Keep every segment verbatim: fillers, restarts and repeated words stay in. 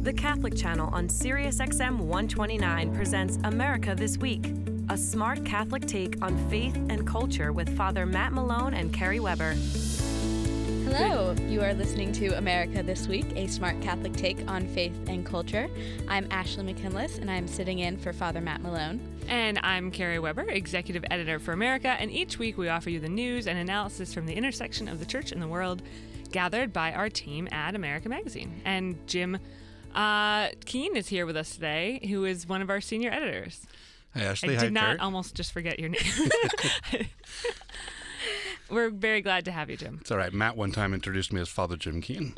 The Catholic Channel on Sirius X M one twenty-nine presents America This Week, a smart Catholic take on faith and culture with Father Matt Malone and Carrie Weber. Hello, you are listening to America This Week, a smart Catholic take on faith and culture. I'm Ashley McKinless, and I'm sitting in for Father Matt Malone. And I'm Carrie Weber, Executive Editor for America, and each week we offer you the news and analysis from the intersection of the church and the world, gathered by our team at America Magazine. And Jim uh, Keen is here with us today, who is one of our senior editors. Hi, Ashley. I Hi, did not Carrie. almost just forget your name. We're very glad to have you, Jim. It's all right. Matt one time introduced me as Father Jim Keen.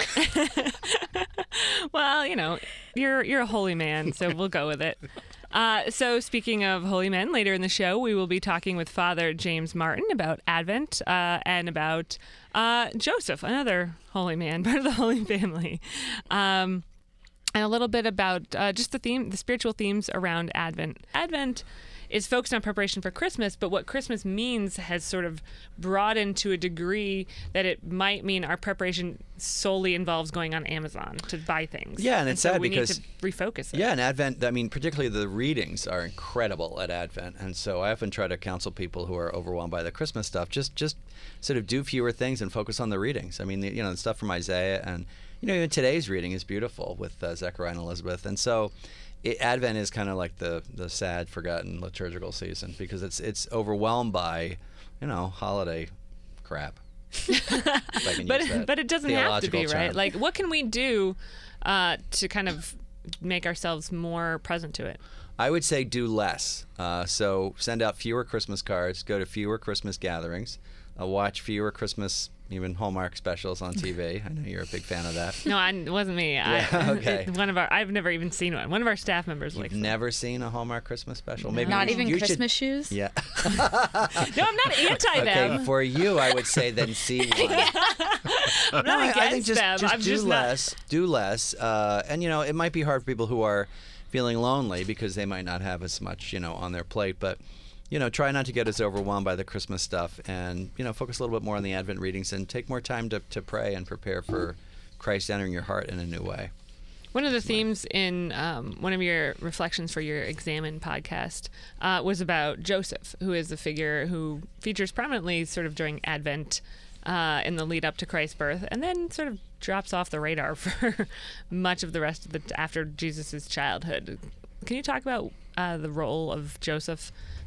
Well, you know, you're you're a holy man, so we'll go with it. Uh, so speaking of holy men, later in the show, we will be talking with Father James Martin about Advent uh, and about uh, Joseph, another holy man, part of the Holy Family, um, and a little bit about uh, just the theme, the spiritual themes around Advent. Advent is focused on preparation for Christmas, but what Christmas means has sort of broadened to a degree that it might mean our preparation solely involves going on Amazon to buy things. Yeah, and it's so sad we because need to refocus it. Yeah, and Advent, I mean, particularly the readings are incredible at Advent, and so I often try to counsel people who are overwhelmed by the Christmas stuff, just just sort of do fewer things and focus on the readings. I mean, the, you know, the stuff from Isaiah, and you know, even today's reading is beautiful with uh, Zechariah and Elizabeth, and so It, Advent is kind of like the the sad, forgotten liturgical season because it's it's overwhelmed by, you know, holiday crap. If I can but use that but it doesn't have to be, theological right? term. Like, what can we do uh, to kind of make ourselves more present to it? I would say do less. Uh, so send out fewer Christmas cards, go to fewer Christmas gatherings, uh, watch fewer Christmas, even Hallmark specials on T V. I know you're a big fan of that. No, I, it wasn't me. Yeah, I, okay. One of our, I've never even seen one. One of our staff members You've likes never seen a Hallmark Christmas special? Maybe Not you, even you Christmas should, shoes? Yeah. them. No, I'm not anti them. Okay, for you, I would say then see one. I'm not No, I- against I think just, them. just I'm do just less. Do less. Uh, and, you know, it might be hard for people who are feeling lonely because they might not have as much, you know, on their plate. But, you know, try not to get as overwhelmed by the Christmas stuff and, you know, focus a little bit more on the Advent readings and take more time to, to pray and prepare for Christ entering your heart in a new way. One of the themes in um, one of your reflections for your Examine podcast uh, was about Joseph, who is a figure who features prominently sort of during Advent uh, in the lead up to Christ's birth, and then sort of drops off the radar for much of the rest of the after Jesus' childhood. Can you talk about uh, the role of Joseph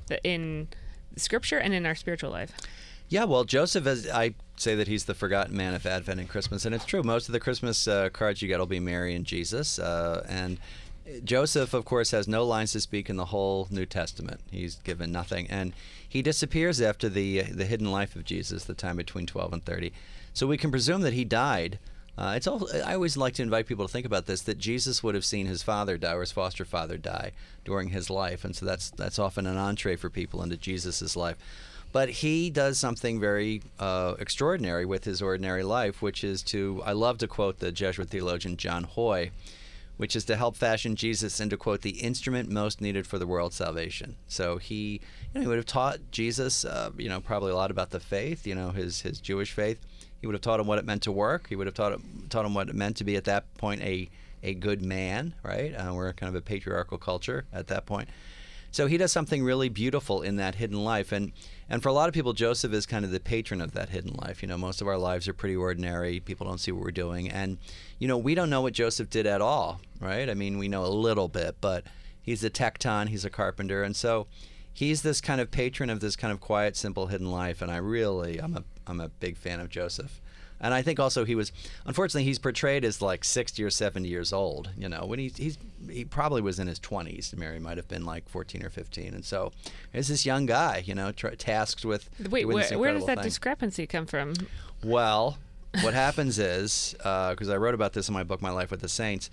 in Scripture and in our spiritual life? Yeah, well, Joseph, is, I say that he's the forgotten man of Advent and Christmas, and it's true. Most of the Christmas uh, cards you get will be Mary and Jesus, uh, and Joseph, of course, has no lines to speak in the whole New Testament. He's given nothing, and he disappears after the the hidden life of Jesus, the time between twelve and thirty. So we can presume that he died. Uh, it's all. I always like to invite people to think about this: that Jesus would have seen his father die or his foster father die during his life, and so that's that's often an entree for people into Jesus's life. But he does something very uh, extraordinary with his ordinary life, which is to, I love to quote the Jesuit theologian John Hoy, which is to help fashion Jesus into, quote, the instrument most needed for the world's salvation. So he, you know, he would have taught Jesus, uh, you know, probably a lot about the faith, you know, his his Jewish faith. He would have taught him what it meant to work. He would have taught him, taught him what it meant to be at that point a a good man, right? Uh, we're kind of a patriarchal culture at that point. So he does something really beautiful in that hidden life. And and for a lot of people, Joseph is kind of the patron of that hidden life. You know, most of our lives are pretty ordinary. People don't see what we're doing. And, you know, we don't know what Joseph did at all, right? I mean, we know a little bit, but he's a tecton, he's a carpenter. And so he's this kind of patron of this kind of quiet, simple, hidden life. And I really, I'm a I'm a big fan of Joseph. And I think also he was, unfortunately, he's portrayed as like sixty or seventy years old. You know, when he, he's he probably was in his twenties. Mary might have been like fourteen or fifteen. And so here's this young guy, you know, tra- tasked with Wait, doing this where, where does incredible that thing. discrepancy come from? Well, what happens is, because uh, I wrote about this in my book, My Life with the Saints,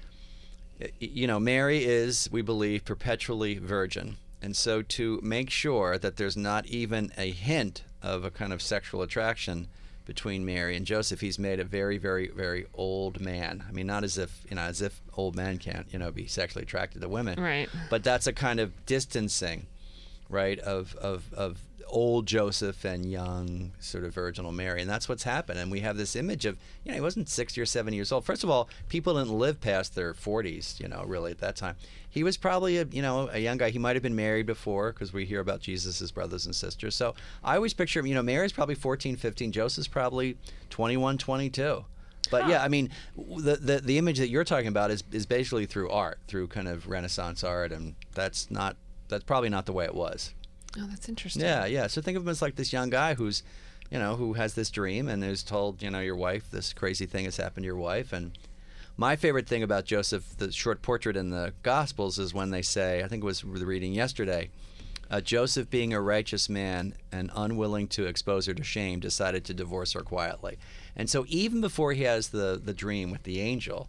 you know, Mary is, we believe, perpetually virgin. And so to make sure that there's not even a hint of a kind of sexual attraction between Mary and Joseph, he's made a very, very, very old man. I mean, not as if, you know, as if old men can't, you know, be sexually attracted to women. Right. But that's a kind of distancing right, of of of old Joseph and young sort of virginal Mary, and that's what's happened. And we have this image of, you know, he wasn't sixty or seventy years old. First of all, people didn't live past their forties, you know, really at that time. He was probably a, you know, a young guy. He might have been married before, because we hear about Jesus's brothers and sisters. So I always picture him, you know, Mary's probably fourteen, fifteen, Joseph's probably twenty-one, twenty-two. But yeah, I mean, the, the the image that you're talking about is is basically through art, through kind of Renaissance art, and that's not that's probably not the way it was. Oh, that's interesting. Yeah, yeah. So think of him as like this young guy who's, you know, who has this dream and is told, you know, your wife, this crazy thing has happened to your wife. And my favorite thing about Joseph, the short portrait in the Gospels, is when they say, I think it was the reading yesterday, uh, Joseph, being a righteous man and unwilling to expose her to shame, decided to divorce her quietly. And so even before he has the, the dream with the angel,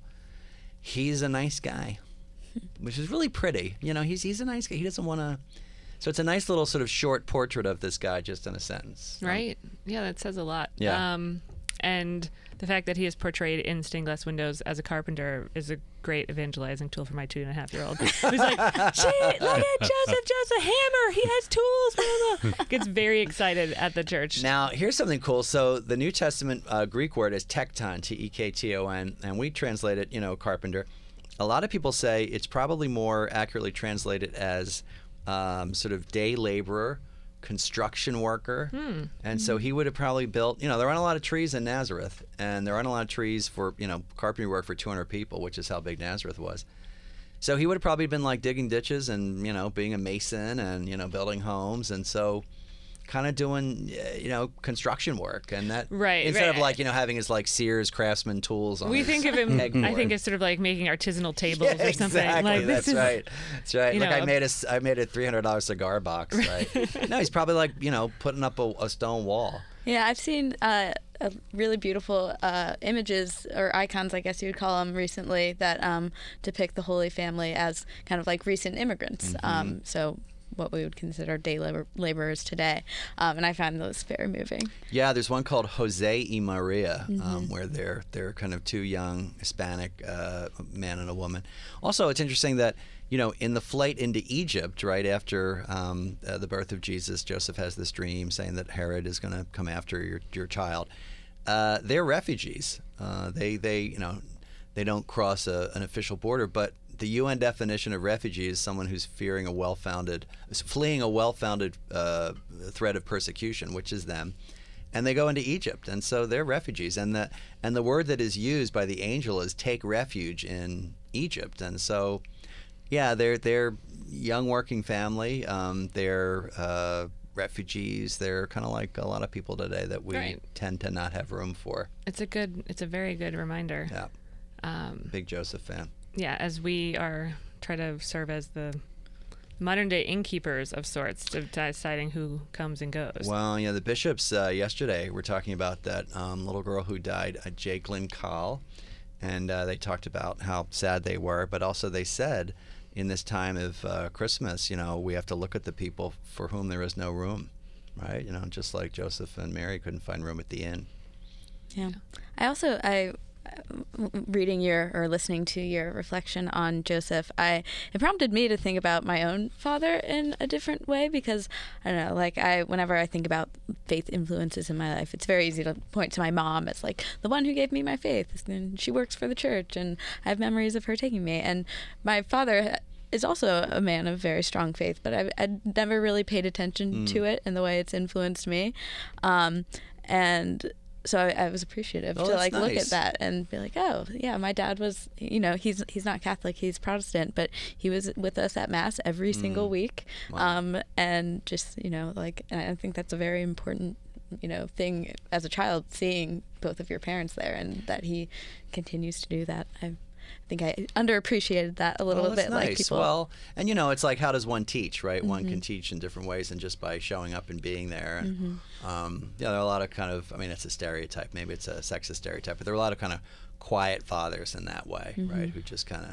he's a nice guy, which is really pretty. You know, he's he's a nice guy. He doesn't want to... So it's a nice little sort of short portrait of this guy just in a sentence. Right. Yeah, that says a lot. Yeah. Um, and the fact that he is portrayed in stained glass windows as a carpenter is a great evangelizing tool for my two and a half year old. He's like, gee, look at Joseph, just a hammer. He has tools. Blah, blah. Gets very excited at the church. Now, here's something cool. So the New Testament uh, Greek word is tekton, T E K T O N, and we translate it, you know, carpenter. A lot of people say it's probably more accurately translated as um, sort of day laborer, construction worker. Hmm. And so he would have probably built, you know, there aren't a lot of trees in Nazareth, and there aren't a lot of trees for, you know, carpentry work for two hundred people, which is how big Nazareth was. So he would have probably been like digging ditches and, you know, being a mason and, you know, building homes. And so kind of doing, you know, construction work. And that, right, instead right. of like, you know, having his like Sears Craftsman tools on We his think of him, pegboard. I think, as sort of like making artisanal tables Yeah, or something. exactly. Like, this That's is, right. That's right. you Like know, I made a, I made a three hundred dollar cigar box. Right. No, he's probably like, you know, putting up a, a stone wall. Yeah, I've seen uh, a really beautiful uh, images or icons, I guess you would call them, recently that um, depict the Holy Family as kind of like recent immigrants. Mm-hmm. Um, so what we would consider day labor- laborers today. Um, and I find those very moving. Yeah, there's one called Jose y Maria, Mm-hmm. um, where they're they're kind of two young Hispanic uh, man and a woman. Also, it's interesting that, you know, in the flight into Egypt, right after um, uh, the birth of Jesus, Joseph has this dream saying that Herod is going to come after your your child. Uh, they're refugees. Uh, they they you know they don't cross a, an official border, but the U N definition of refugee is someone who's fearing a well-founded, fleeing a well-founded uh, threat of persecution, which is them, and they go into Egypt, and so they're refugees. And the and the word that is used by the angel is take refuge in Egypt. And so, yeah, they're they're young working family. Um, they're uh, refugees. They're kind of like a lot of people today that we Right. tend to not have room for. it's a good, it's a very good reminder. Yeah, Um, big Joseph fan. yeah, as we are try to serve as the modern day innkeepers of sorts, of deciding who comes and goes. Well, yeah, the bishops uh, yesterday were talking about that um, little girl who died, uh, Jacqueline Kahl, and uh, they talked about how sad they were, but also they said in this time of uh, Christmas, you know, we have to look at the people for whom there is no room, right? You know, just like Joseph and Mary couldn't find room at the inn. Yeah. I also, I reading your or listening to your reflection on Joseph, I it prompted me to think about my own father in a different way, because I don't know, like I whenever I think about faith influences in my life, it's very easy to point to my mom as like the one who gave me my faith, and she works for the church, and I have memories of her taking me. And my father is also a man of very strong faith, but I've, I'd never really paid attention Mm. to it and the way it's influenced me. Um, and so I, I was appreciative Oh, to that's like look nice. at that and be like, oh yeah, my dad was, you know, he's he's not Catholic, he's Protestant, but he was with us at Mass every single week. Wow. Um, and just, you know, like, and I think that's a very important, you know, thing as a child, seeing both of your parents there, and that he continues to do that. I think I underappreciated that a little Well, that's bit. nice. Like people, Well, and you know, it's like, how does one teach, right? One can teach in different ways than just by showing up and being there. And, um, yeah, there are a lot of kind of, I mean, it's a stereotype. Maybe it's a sexist stereotype, but there are a lot of kind of quiet fathers in that way, right? Who just kind of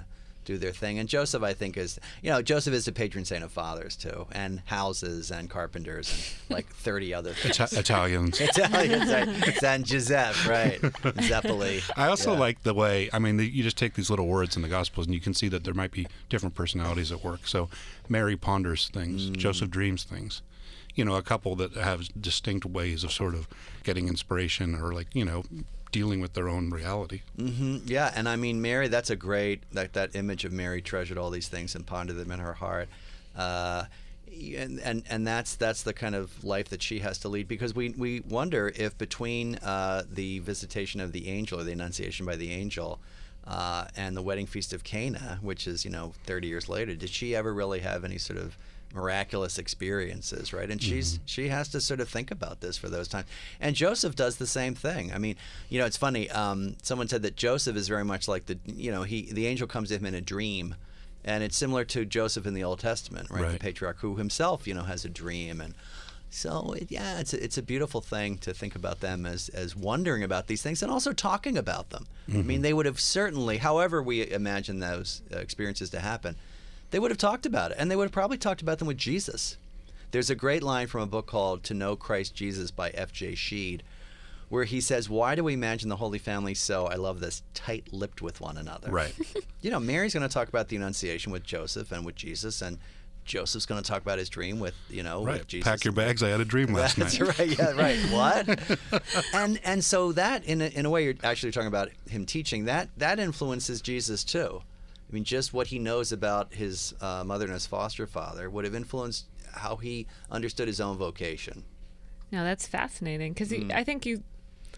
do their thing. And Joseph, I think, is, you know, Joseph is the patron saint of fathers, too, and houses and carpenters and like thirty other things. Ita- Italians. Italians, right. San Giuseppe, right. Zeppeli. I also Yeah. like the way, I mean, the, you just take these little words in the Gospels and you can see that there might be different personalities at work. So Mary ponders things, Mm. Joseph dreams things. You know, a couple that have distinct ways of sort of getting inspiration or, like, you know, dealing with their own reality. hmm Yeah, and I mean, Mary, that's a great, that, that image of Mary treasured all these things and pondered them in her heart. Uh, and, and and that's that's the kind of life that she has to lead, because we, we wonder if between uh, the visitation of the angel, or the Annunciation by the angel, uh, and the wedding feast of Cana, which is, you know, thirty years later, did she ever really have any sort of miraculous experiences, right? And she's mm-hmm. she has to sort of think about this for those times. And Joseph does the same thing. I mean, you know, it's funny. Um, someone said that Joseph is very much like the, you know, he the angel comes to him in a dream, and it's similar to Joseph in the Old Testament, right? Right. The patriarch who himself, you know, has a dream. And so, it, yeah, it's a, it's a beautiful thing to think about them as as wondering about these things and also talking about them. Mm-hmm. I mean, they would have certainly, however we imagine those uh, experiences to happen, they would have talked about it, and they would have probably talked about them with Jesus. There's a great line from a book called To Know Christ Jesus by F J Sheed, where he says, why do we imagine the Holy Family so, I love this, tight-lipped with one another? Right. You know, Mary's going to talk about the Annunciation with Joseph and with Jesus, and Joseph's going to talk about his dream with, you know, right. with Jesus. Pack your bags, I had a dream last That's night. That's right, yeah, right. What? and and so that, in a, in a way, you're actually talking about him teaching, that that influences Jesus, too. I mean, just what he knows about his uh, mother and his foster father would have influenced how he understood his own vocation. No, that's fascinating, because Mm. I think you,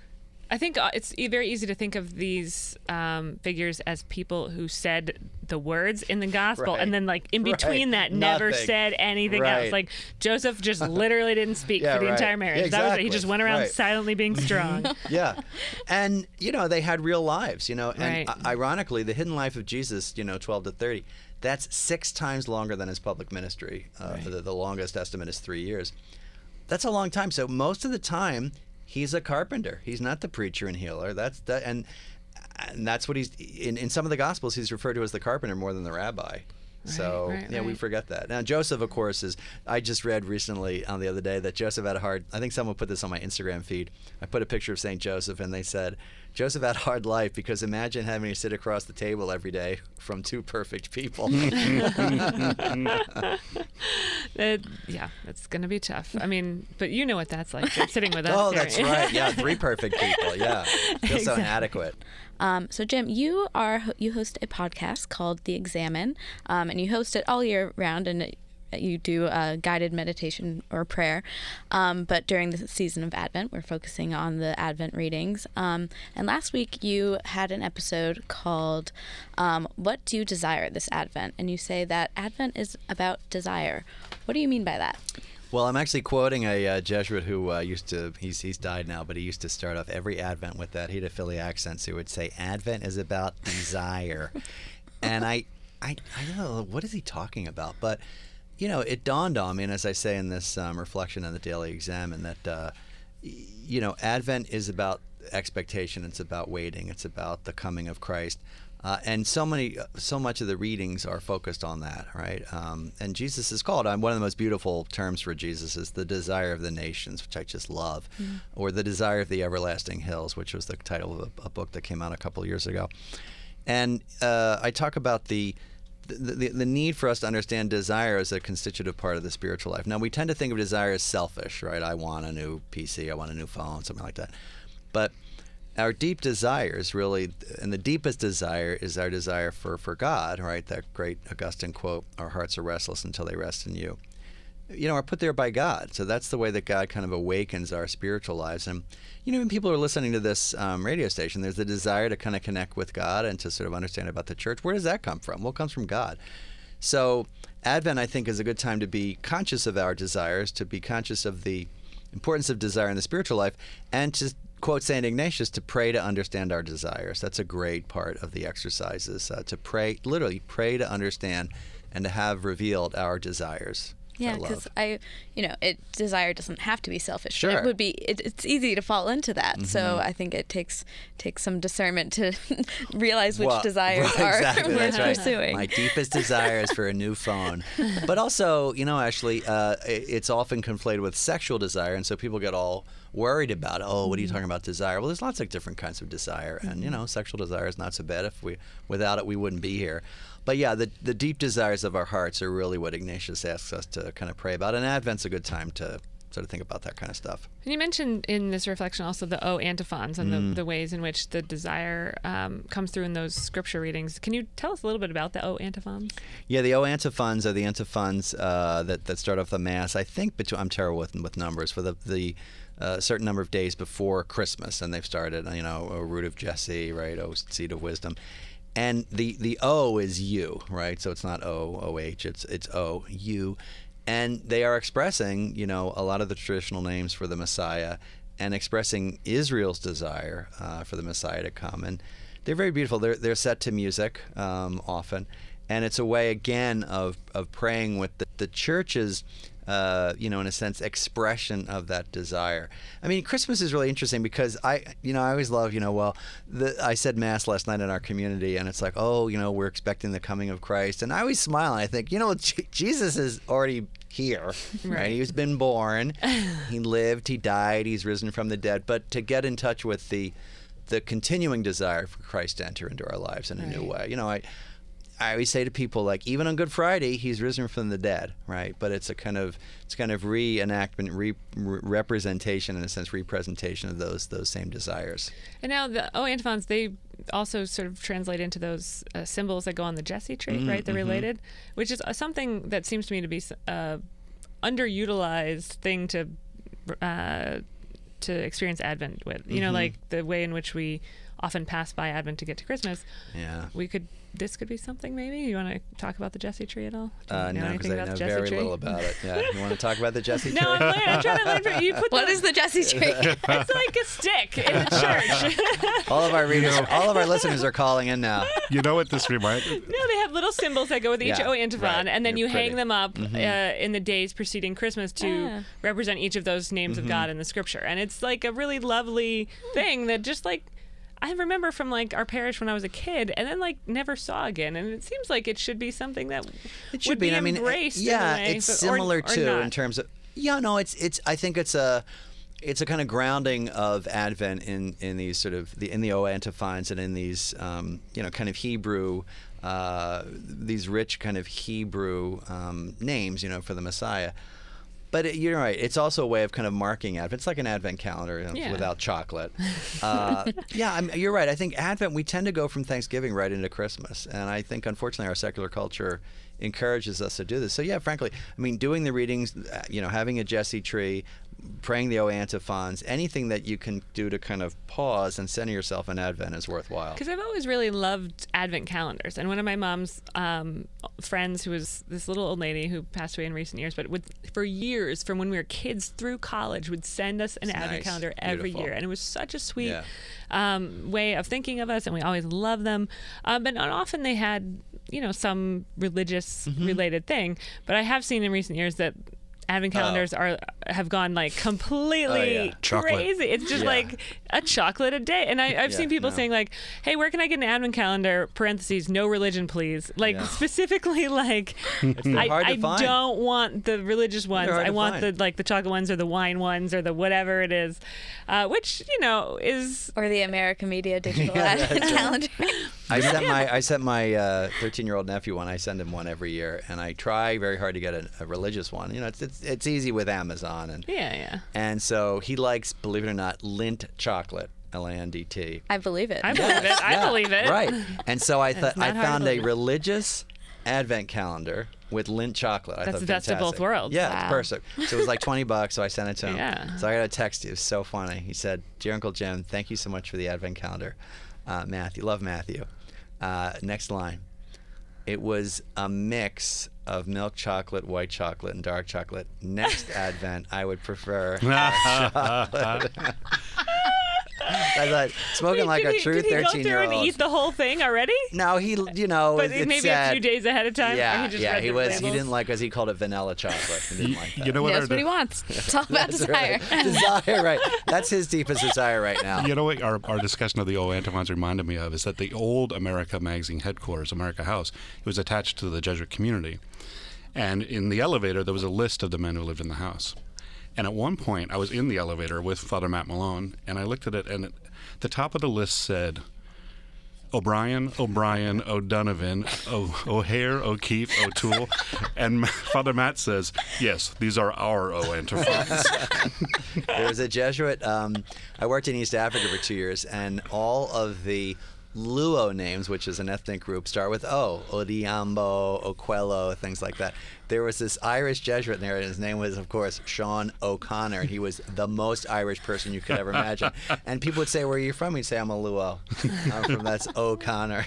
I think uh, it's e- very easy to think of these um, figures as people who said the words in the gospel, Right. and then like in between Right. that never Nothing. said anything Right. else. Like Joseph just literally didn't speak Yeah, for the right. entire marriage. Yeah, That was it. He exactly. just went around Right. silently being strong. Yeah. And, you know, they had real lives, you know. And Right. uh, ironically, the hidden life of Jesus, you know, twelve to thirty, that's six times longer than his public ministry. Uh, Right. the, the longest estimate is three years. That's a long time. So most of the time, he's a carpenter. He's not the preacher and healer. That's that, and and that's what he's in. In some of the Gospels, he's referred to as the carpenter more than the rabbi. So right, yeah, we right. forget that. Now Joseph, of course, is. I just read recently on the other day that Joseph had a hard. I think someone put this on my Instagram feed. I put a picture of Saint Joseph, and they said Joseph had a hard life because imagine having to sit across the table every day from two perfect people. Uh, yeah, that's gonna be tough. I mean, but you know what that's like. You're sitting with us. Oh, here. that's right. Yeah, three perfect people. Yeah, feel so Exactly. inadequate. Um, so Jim, you are you host a podcast called The Examine, um, and you host it all year round, and it, you do uh, guided meditation or prayer. Um, but during the season of Advent, we're focusing on the Advent readings. Um, and last week you had an episode called um, "What Do You Desire This Advent?" And you say that Advent is about desire. What do you mean by that? Well, I'm actually quoting a uh, Jesuit who uh, used to, he's he's died now, but he used to start off every Advent with that. He had a Philly accent, so he would say, Advent is about desire. And I, I, I don't know, what is he talking about? But, you know, it dawned on me, and as I say in this um, reflection on the Daily Examine, that, uh, y- you know, Advent is about expectation. It's about waiting. It's about the coming of Christ. Uh, and so many, so much of the readings are focused on that, right? Um, and Jesus is called. Um, one of the most beautiful terms for Jesus is the desire of the nations, which I just love, mm. or the desire of the everlasting hills, which was the title of a, a book that came out a couple of years ago. And uh, I talk about the, the the the need for us to understand desire as a constitutive part of the spiritual life. Now, we tend to think of desire as selfish, right? I want a new P C, I want a new phone, something like that. But our deep desires really, and the deepest desire is our desire for, for God, right? That great Augustine quote, our hearts are restless until they rest in you. You know, are put there by God. So that's the way that God kind of awakens our spiritual lives. And, you know, when people are listening to this um, radio station, there's the desire to kind of connect with God and to sort of understand about the church. Where does that come from? Well, it comes from God. So Advent, I think, is a good time to be conscious of our desires, to be conscious of the importance of desire in the spiritual life, and to quote Saint Ignatius, to pray to understand our desires. That's a great part of the exercises, uh, to pray, literally pray to understand and to have revealed our desires. Yeah, I because love. I, you know, it desire doesn't have to be selfish. Sure. It would be. It, it's easy to fall into that. Mm-hmm. So I think it takes takes some discernment to realize which Well, desires right, are exactly, worth that's right. pursuing. My deepest desire is for a new phone. But also, you know, Ashley, uh, it- it's often conflated with sexual desire, and so people get all worried about, oh, what are you talking about desire? Well, there's lots of different kinds of desire, and you know, sexual desire is not so bad. If we without it, we wouldn't be here. But yeah, the the deep desires of our hearts are really what Ignatius asks us to kind of pray about, and Advent's a good time to sort of think about that kind of stuff. And you mentioned in this reflection also the O antiphons and Mm. the, the ways in which the desire um, comes through in those scripture readings. Can you tell us a little bit about the O antiphons? Yeah, the O antiphons are the antiphons uh, that that start off the Mass. I think between, I'm terrible with with numbers, for the the uh, certain number of days before Christmas, and they've started. You know, O root of Jesse, right? O seed of wisdom, and the the O is you, right? So it's not O O H. It's it's O you, and they are expressing, you know, a lot of the traditional names for the Messiah, and expressing Israel's desire uh, for the Messiah to come. And they're very beautiful. They're they're set to music um, often, and it's a way again of of praying with the, the church's, uh, you know, in a sense, expression of that desire. I mean, Christmas is really interesting because I, you know, I always love, you know, well, the, I said Mass last night in our community, and it's like, oh, you know, we're expecting the coming of Christ, and I always smile and I think, you know, J- Jesus is already here, right? Right. He's been born, he lived, he died, he's risen from the dead. But to get in touch with the the continuing desire for Christ to enter into our lives in a new way, you know, I. I always say to people, like, even on Good Friday, he's risen from the dead, right? But it's a kind of it's kind of reenactment, re, re- representation, in a sense, representation of those those same desires. And now the O antiphons, they also sort of translate into those uh, symbols that go on the Jesse tree, Mm, right? They're mhm. related, which is uh, something that seems to me to be a underutilized thing to uh, to experience Advent with. You know, Mhm. like the way in which we often pass by Advent to get to Christmas. Yeah. We could. This could be something. Maybe you want to talk about the Jesse tree at all? Do you Uh, know no, anything because I about know the Jesse very tree? little about it. Yeah. You want to talk about the Jesse tree? No, I'm, learning, I'm trying to learn. From, you put What the, is the Jesse tree? It's like a stick in the church. All of our readers, all of our listeners are calling in now. You know what this reminds? No, they have little symbols that go with each Yeah, O antiphon, right. and then They're you hang pretty. them up Mhm. uh, in the days preceding Christmas to Ah. represent each of those names Mm-hmm. of God in the Scripture. And it's like a really lovely thing that just like I remember from like our parish when I was a kid, and then like never saw again. And it seems like it should be something that It should would be. be I mean, embraced. yeah, in a way, it's but- or- similar or too not. in terms of. Yeah, no, it's it's. I think it's a. It's a kind of grounding of Advent in, in these sort of the in the O antiphons and in these um, you know kind of Hebrew uh, these rich kind of Hebrew um, names, you know, for the Messiah. But it, you're right. It's also a way of kind of marking Advent. It's like an Advent calendar, you know, Yeah. without chocolate. Uh, yeah, I'm, you're right. I think Advent, we tend to go from Thanksgiving right into Christmas. And I think, unfortunately, our secular culture encourages us to do this. So, yeah, frankly, I mean, doing the readings, uh, you know, having a Jesse tree, praying the O antiphons, anything that you can do to kind of pause and center yourself in Advent is worthwhile. Because I've always really loved Advent calendars. And one of my mom's um, friends, who was this little old lady who passed away in recent years, but would, for years, from when we were kids through college, would send us an It's Advent nice. calendar every Beautiful. year. And it was such a sweet Yeah. um, way of thinking of us, and we always loved them. Um, but not often they had, you know, some religious Mm-hmm. related thing. But I have seen in recent years that Advent calendars are have gone like completely Oh, yeah. Chocolate. crazy. It's just Yeah. like a chocolate a day. And I, I've Yeah, seen people no. saying like, hey, where can I get an Advent calendar, parentheses, no religion, please. Like Yeah. specifically like, They're I, hard to I find. don't want the religious ones. hard I to want find. the like the chocolate ones or the wine ones or the whatever it is, uh, which, you know, is Or the American Media Digital Yeah, Advent that's right. Calendar. I sent my I sent my thirteen-year-old nephew one. I send him one every year, and I try very hard to get a, a religious one. You know, it's, it's it's easy with Amazon, and yeah, yeah. and so he likes, believe it or not, Lindt chocolate, L A N D T. I believe it. I believe it. I Yeah, believe it. Right. And so I thought It's not I hard to found a believe. religious Advent calendar with Lindt chocolate. I That's thought the best of both fantastic. worlds. Yeah, Wow. it's perfect. So it was like twenty bucks. So I sent it to him. Yeah. So I got a text. It was so funny. He said, "Dear Uncle Jim, thank you so much for the Advent calendar. Uh, Matthew, love Matthew." Uh, next line. It was a mix of milk chocolate, white chocolate, and dark chocolate. Next Advent, I would prefer dark chocolate. I thought, smoking Wait, like did a he, true did he go through thirteen-year-old. and eat the whole thing already? No, he, you know, But it maybe said, a few days ahead of time? Or Yeah, he just yeah, read he the was. labels? He didn't like, as he called it, vanilla chocolate. He didn't like that. You know what? He our knows what he wants. It's all about That's desire. right. Desire, right? That's his deepest desire right now. You know what our, our discussion of the O Antiphons reminded me of is that the old America magazine headquarters, America House, it was attached to the Jesuit community. And in the elevator, there was a list of the men who lived in the house. And at one point, I was in the elevator with Father Matt Malone, and I looked at it, and at the top of the list said, O'Brien, O'Brien, O'Donovan, o- O'Hare, O'Keefe, O'Toole. And Father Matt says, yes, these are our O Antiphons. There was a Jesuit. Um, I worked in East Africa for two years, and all of the Luo names, which is an ethnic group, start with O. Odiambo, Oquello, things like that. There was this Irish Jesuit in there, and his name was, of course, Sean O'Connor, and he was the most Irish person you could ever imagine. And people would say, where are you from? He'd say, I'm a Luo. I'm from, that's O'Connor.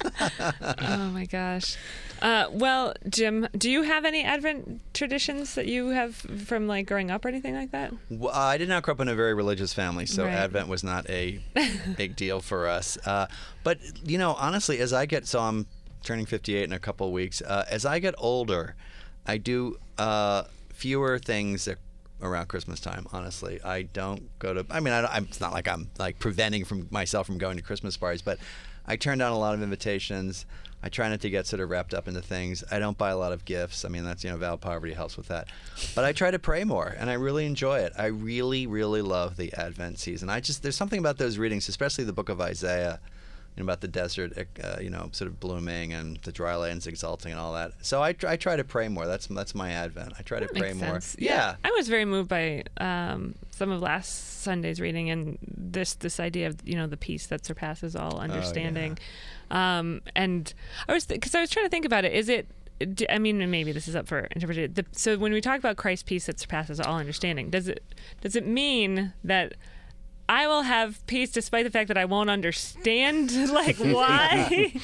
Oh, my gosh. Uh, well, Jim, do you have any Advent traditions that you have from like growing up or anything like that? Well, I did not grow up in a very religious family, so Right. Advent was not a big deal for us. Uh, but, you know, honestly, as I get, so I'm turning fifty-eight in a couple of weeks, uh, as I get older, I do uh, fewer things that around Christmas time, honestly. I don't go to, I mean, I don't, I'm, it's not like I'm like preventing from myself from going to Christmas parties, but I turn down a lot of invitations. I try not to get sort of wrapped up into things. I don't buy a lot of gifts. I mean, that's, you know, Val Poverty helps with that. But I try to pray more, and I really enjoy it. I really, really love the Advent season. I just, there's something about those readings, especially the book of Isaiah, you know, about the desert, uh, you know, sort of blooming and the dry lands exulting and all that. So I, I try to pray more. That's that's my Advent. I try to That pray makes more. sense. Yeah. I was very moved by um, some of last Sunday's reading and this this idea of, you know, the peace that surpasses all understanding. Um, and I was, because th- I was trying to think about it. Is it, d- I mean, maybe this is up for interpretation. The, so when we talk about Christ's peace that surpasses all understanding, does it does it mean that I will have peace despite the fact that I won't understand, like, why?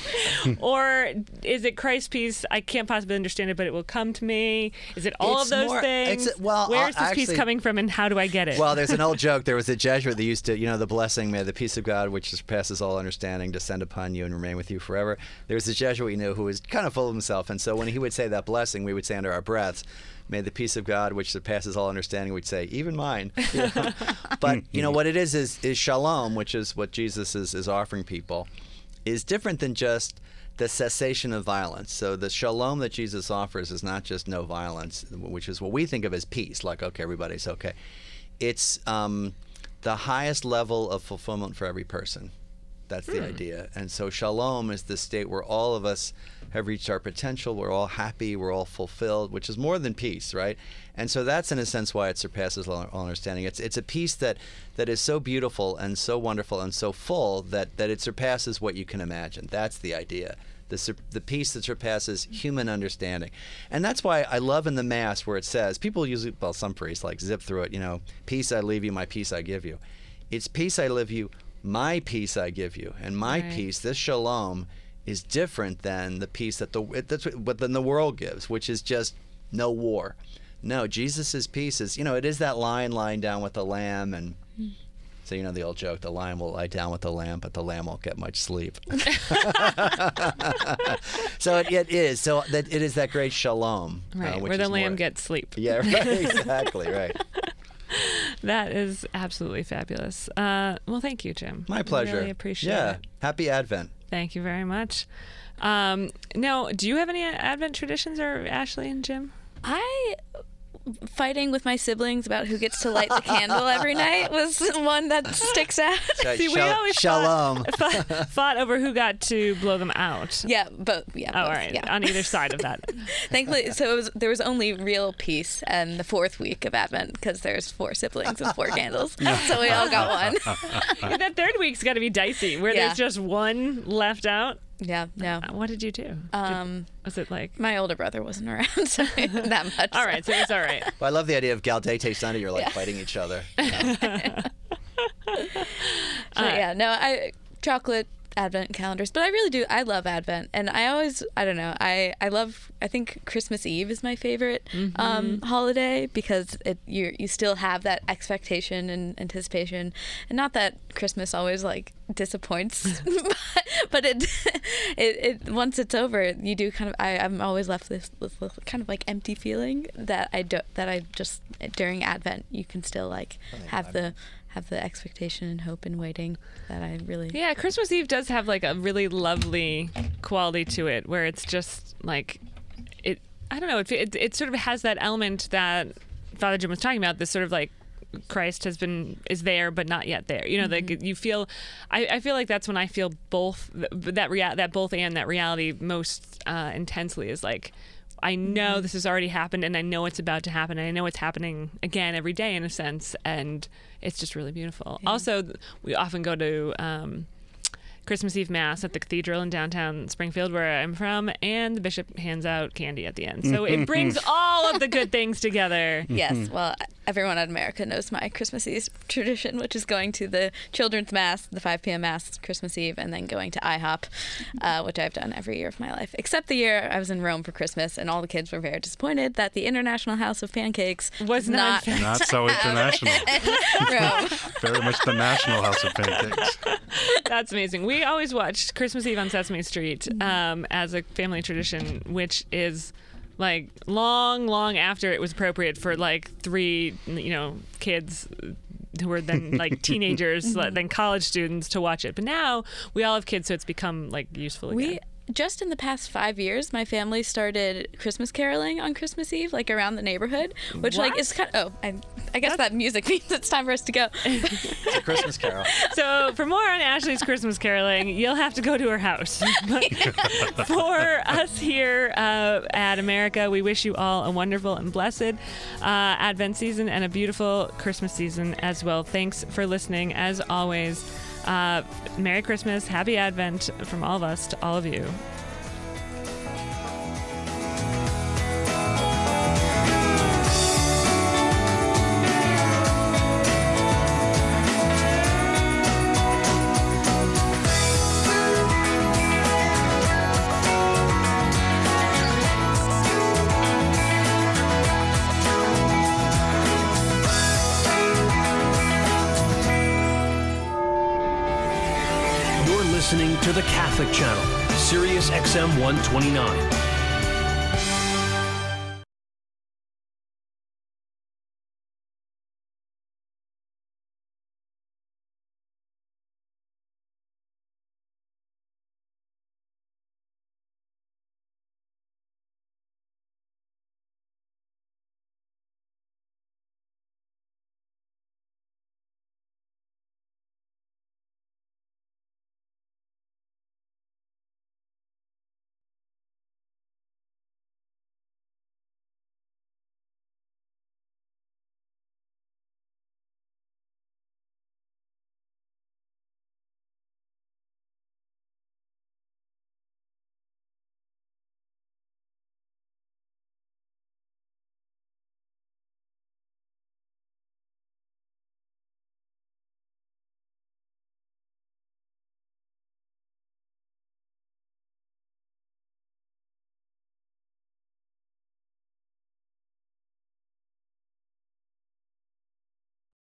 Or is it Christ's peace, I can't possibly understand it, but it will come to me? Is it all It's of those more- things? it's- well, Where's uh, this peace actually- coming from, and how do I get it? Well, there's an old joke. There was a Jesuit that used to, you know, the blessing, may the peace of God, which surpasses all understanding, descend upon you and remain with you forever. There was a Jesuit we knew who was kind of full of himself, and so when he would say that blessing, we would say under our breaths, may the peace of God, which surpasses all understanding, we'd say, even mine. You know? But, you know, what it is, is is shalom, which is what Jesus is, is offering people, is different than just the cessation of violence. So the shalom that Jesus offers is not just no violence, which is what we think of as peace, like, okay, everybody's okay. It's um, the highest level of fulfillment for every person. That's the idea. And so shalom is the state where all of us have reached our potential. We're all happy. We're all fulfilled, which is more than peace, right? And so that's, in a sense, why it surpasses all all understanding. It's it's a peace that, that is so beautiful and so wonderful and so full that, that it surpasses what you can imagine. That's the idea. The, sur- the peace that surpasses human understanding. And that's why I love in the Mass where it says, people usually, well, some priests like zip through it, you know, peace I leave you, my peace I give you. It's peace I live you, my peace I give you. And my Right. peace, this shalom, is different than the peace that the that's what than the world gives, which is just no war. No, Jesus's peace is, you know, it is that lion lying down with the lamb, and so, you know, the old joke, the lion will lie down with the lamb, but the lamb won't get much sleep. So it, it is. So that it is that great shalom, right, uh, which where the is lamb more- gets sleep. Yeah, right, exactly, right. That is absolutely fabulous. Uh, well, thank you, Jim. My pleasure. I really appreciate yeah. it. Happy Advent. Thank you very much. Um, now, do you have any Advent traditions, or Ashley and Jim? I fighting with my siblings about who gets to light the candle every night was one that sticks out. So, See, we shal- always shalom. Fought, fought, fought over who got to blow them out. Yeah, but yeah. Oh, all both, right. Yeah. On either side of that. Thankfully, so it was, there was only real peace and the fourth week of Advent because there's four siblings and four candles, so we all got one. That third week's got to be dicey, where Yeah. there's just one left out. Yeah, no. Uh, What did you do? Did- Um, was it like? my older brother wasn't around so that much. All right, so it's all right. Well, I love the idea of Gaudete Sunday. You're like Yeah. fighting each other. So, yeah, no, I chocolate Advent calendars, but I really do. I love Advent, and I always, I don't know, I, I love, I think Christmas Eve is my favorite mm-hmm. um, holiday because it you you still have that expectation and anticipation, and not that Christmas always like disappoints, but, but it, it it once it's over, you do kind of. I I'm always left this, this kind of like empty feeling that I do that I just during Advent you can still like have the. have the expectation and hope and waiting that I really yeah Christmas Eve does have like a really lovely quality to it where it's just like it I don't know it, it, it sort of has that element that Father Jim was talking about, this sort of like Christ has been is there but not yet there, you know, mm-hmm. like you feel I, I feel like that's when I feel both that rea- that both and that reality most uh, intensely is like I know this has already happened and I know it's about to happen and I know it's happening again every day in a sense, and it's just really beautiful. Yeah. Also, we often go to um, Christmas Eve Mass at the cathedral in downtown Springfield where I'm from, and the bishop hands out candy at the end. So it brings all of the good things together. Yes, well, everyone in America knows my Christmas Eve tradition, which is going to the children's Mass, the five p.m. Mass Christmas Eve, and then going to IHOP, uh, which I've done every year of my life, except the year I was in Rome for Christmas, and all the kids were very disappointed that the International House of Pancakes was not... Not, not so international. Rome. Very much the National House of Pancakes. That's amazing. We always watched Christmas Eve on Sesame Street um, as a family tradition, which is like long, long after it was appropriate for like three, you know, kids who were then like teenagers, like, then college students to watch it. But now we all have kids, so it's become like useful again. We just in the past five years, my family started Christmas caroling on Christmas Eve, like around the neighborhood, which what? like is kind of, oh, I, I guess That's... that music means it's time for us to go. It's a Christmas carol. So for more on Ashley's Christmas caroling, you'll have to go to her house. But for us here uh, at America, we wish you all a wonderful and blessed uh, Advent season and a beautiful Christmas season as well. Thanks for listening. As always, Uh, Merry Christmas, Happy Advent from all of us to all of you. Listening to the Catholic Channel, Sirius X M one twenty-nine.